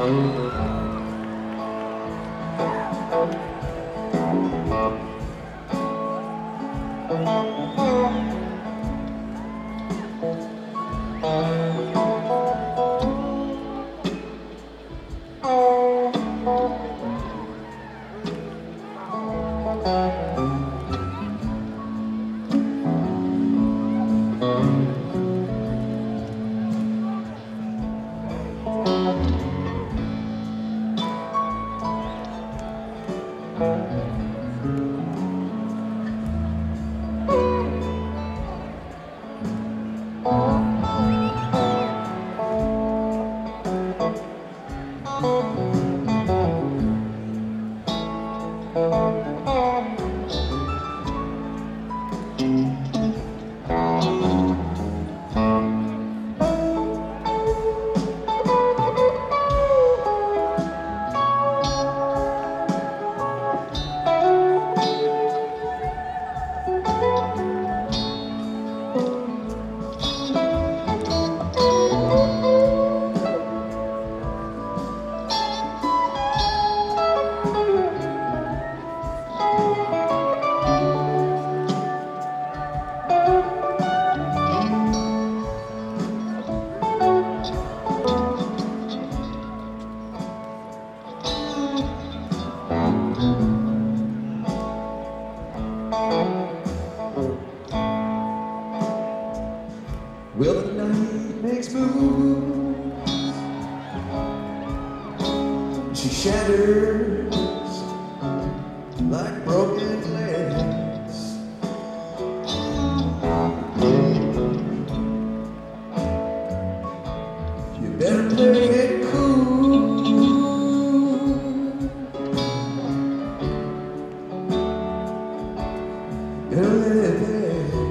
Well, the night makes moves, she shatters like broken glass. You better play it cool, better let it pass.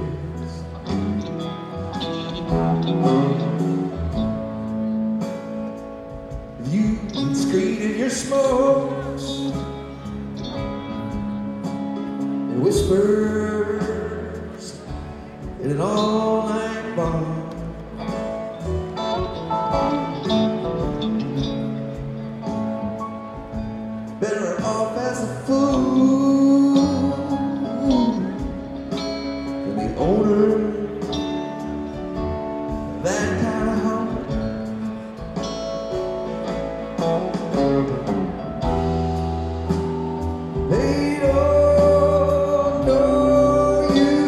You can scream in your smokes and whispers in an all-night bar. Better off as a fool than the owner of that kind of heart. They don't know you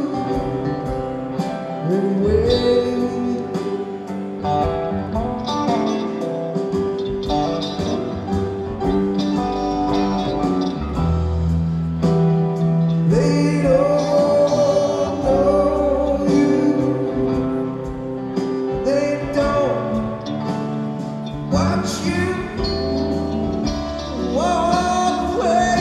anyway. They don't know you. They don't watch you walk away.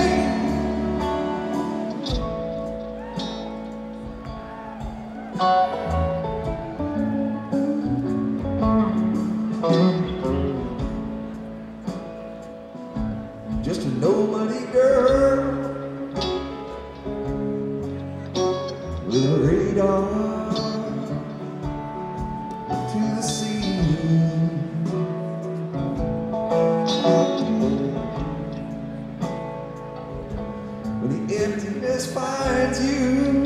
Just a nobody girl with a radar to the sea. When the emptiness finds you,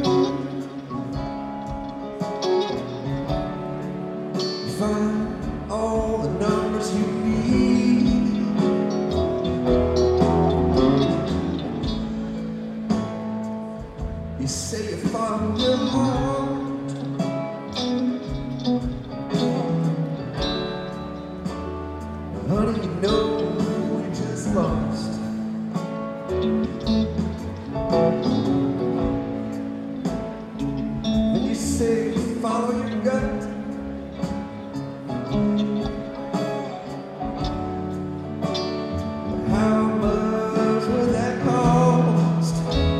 you find all the numbers you need. You say you follow your heart, but honey, you know you just lost. Then you say follow your gut, how much would that cost?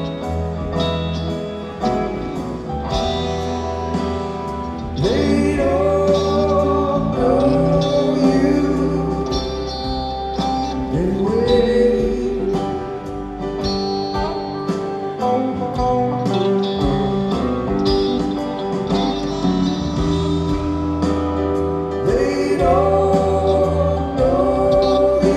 They don't know you anyway. They don't know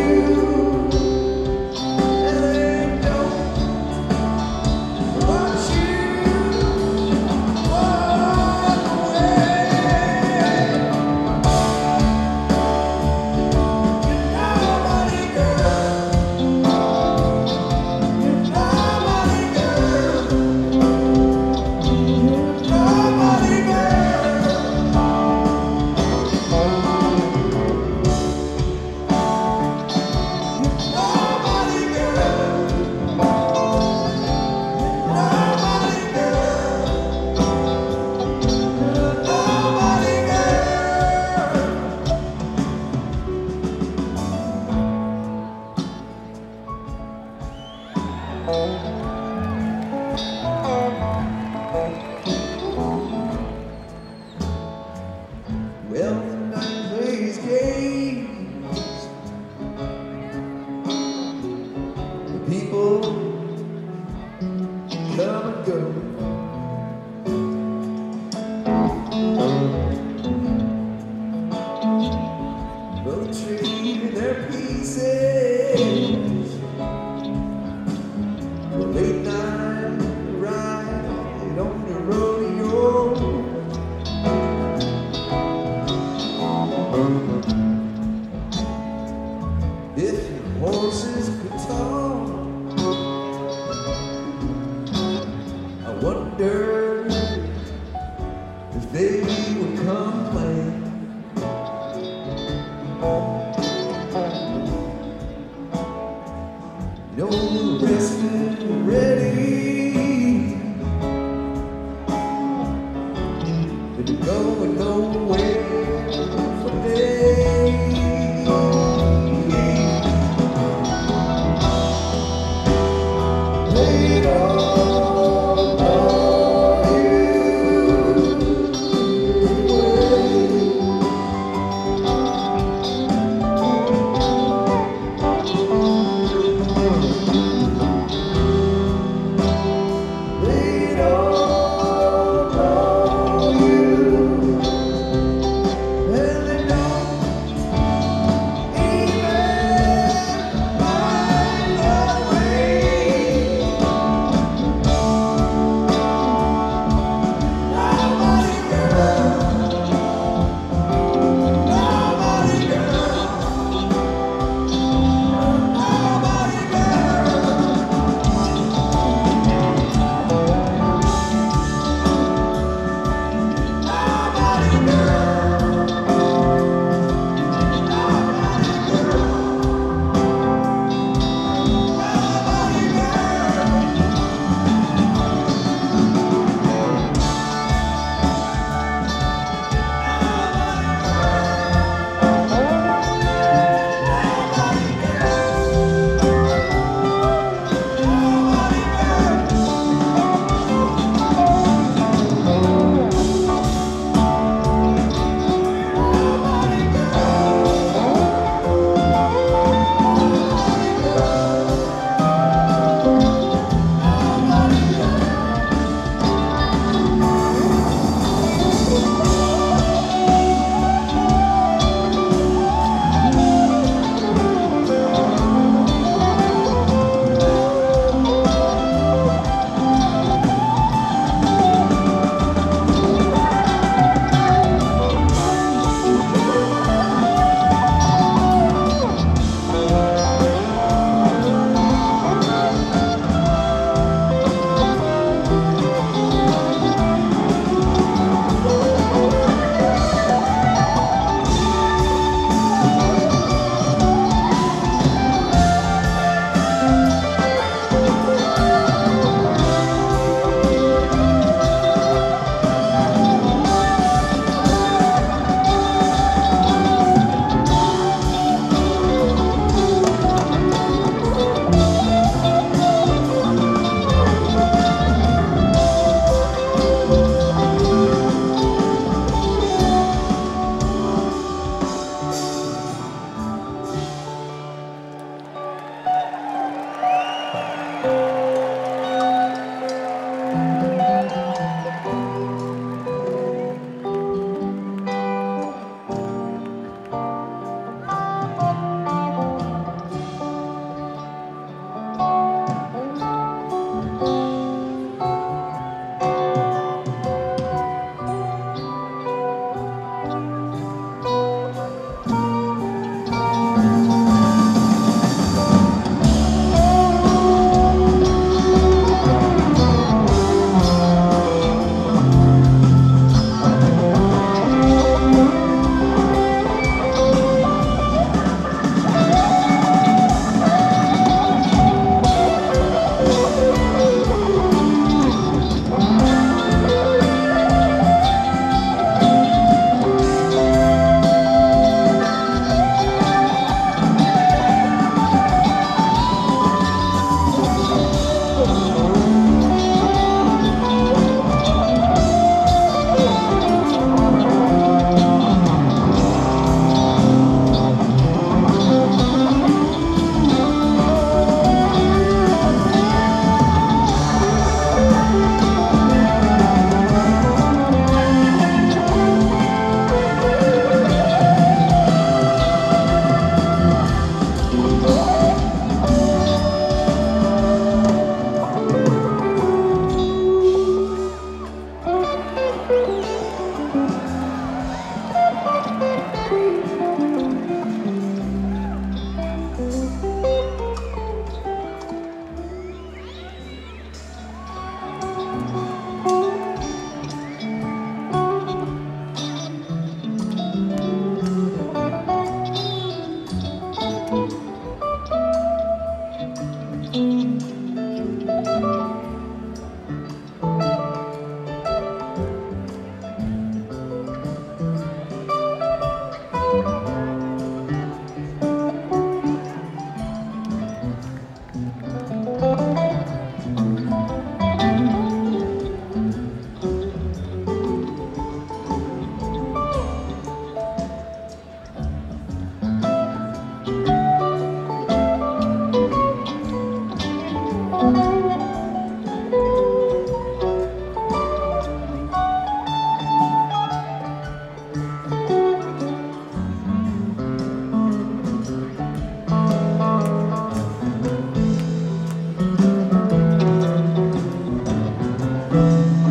Well, the night plays games. The people come and go. Both trading their pieces. The late night ride on the rodeo. If your horses could talk, I wonder if they would come play. You know,